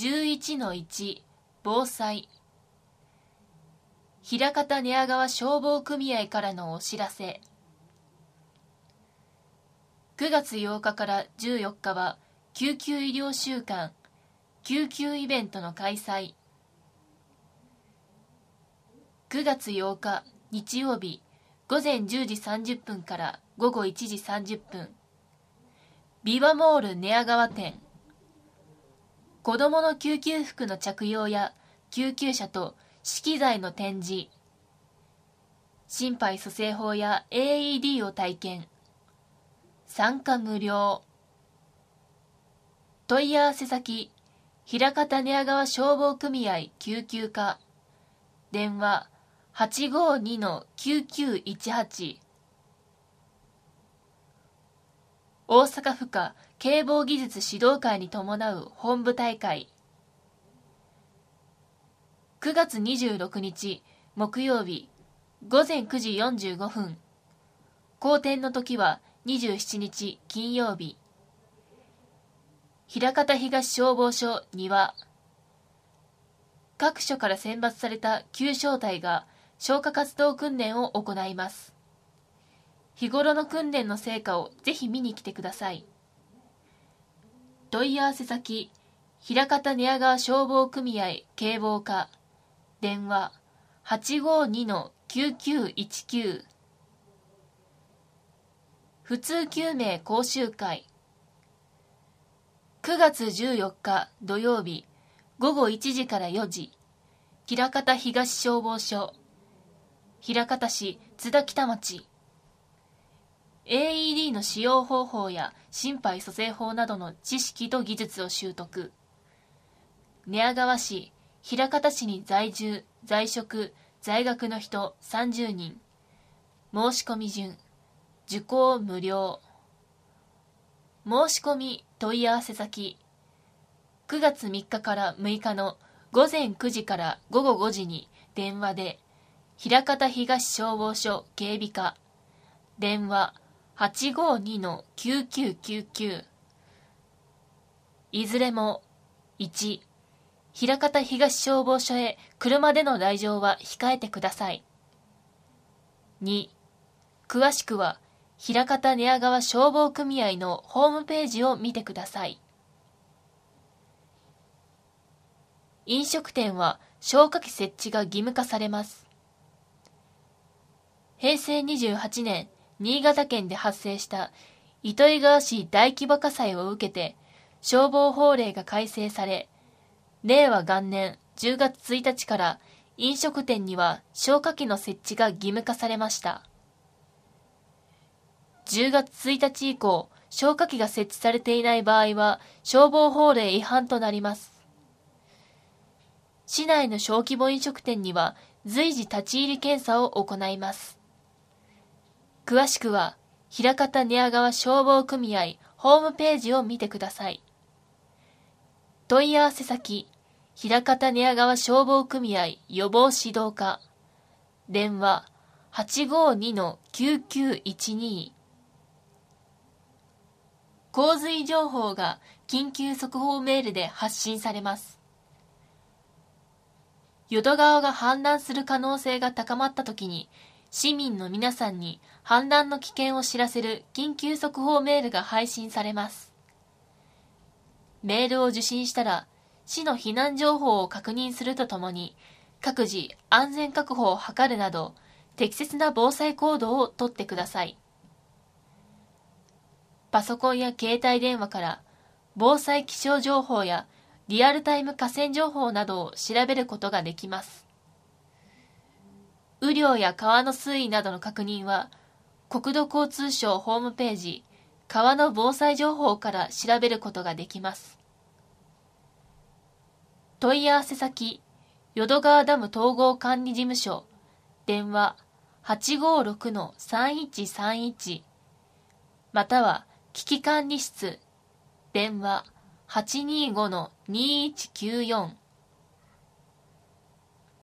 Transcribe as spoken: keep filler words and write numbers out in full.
じゅういちのいち 防災。枚方寝屋川消防組合からのお知らせ。くがつようかからじゅうよっかは救急医療週間救急イベントの開催。くがつようか日曜日ごぜんじゅうじさんじゅっぷんからごごいちじさんじゅっぷん、ビバモール寝屋川店。子どもの救急服の着用や救急車と資機材の展示、心肺蘇生法や エーイーディー を体験。参加無料。問い合わせ先、枚方寝屋川消防組合救急課。電話 はちごにのきゅうきゅういちはち。大阪府下警防技術指導会に伴う本部大会。くがつにじゅうろくにち木曜日ごぜんくじよんじゅうごふん。公展の時はにじゅうしちにち金曜日。枚方東消防署にわ。各所から選抜された救傷隊が消火活動訓練を行います。日頃の訓練の成果をぜひ見に来てください。問い合わせ先、枚方寝屋川消防組合警防課。電話 はちごにのきゅうきゅういちきゅう。普通救命講習会。くがつじゅうよっか土曜日ごごいちじからよじ、枚方東消防署、枚方市津田北町。エーイーディー の使用方法や心肺蘇生法などの知識と技術を習得。寝屋川市、枚方市に在住、在職、在学の人さんじゅうにん。申し込み順。受講無料。申し込み問い合わせ先。くがつみっかからむいかのごぜんくじからごごごじに電話で、枚方東消防署警備課。電話 はちごにのきゅうきゅうきゅうきゅう。いずれもいち、枚方東消防署へ車での来場は控えてください。に、詳しくは枚方寝屋川消防組合のホームページを見てください。飲食店は消火器設置が義務化されます。へいせいにじゅうはちねん、新潟県で発生した糸魚川市大規模火災を受けて消防法令が改正され、れいわがんねんじゅうがつついたちから飲食店には消火器の設置が義務化されました。じゅうがつついたち以降、消火器が設置されていない場合は消防法令違反となります。市内の小規模飲食店には随時立ち入り検査を行います。詳しくは枚方寝屋川消防組合ホームページを見てください。問い合わせ先、枚方寝屋川消防組合予防指導課。電話 はちごにのきゅうきゅういちに。洪水情報が緊急速報メールで発信されます。淀川が氾濫する可能性が高まったときに、市民の皆さんに氾濫の危険を知らせる緊急速報メールが配信されます。メールを受信したら、市の避難情報を確認するとともに、各自安全確保を図るなど、適切な防災行動をとってください。パソコンや携帯電話から防災気象情報やリアルタイム河川情報などを調べることができます。雨量や川の水位などの確認は国土交通省ホームページ川の防災情報から調べることができます。問い合わせ先、淀川ダム統合管理事務所。電話 はちごろくのさんいちさんいち。または危機管理室。電話 はちにごのにいちきゅうよん。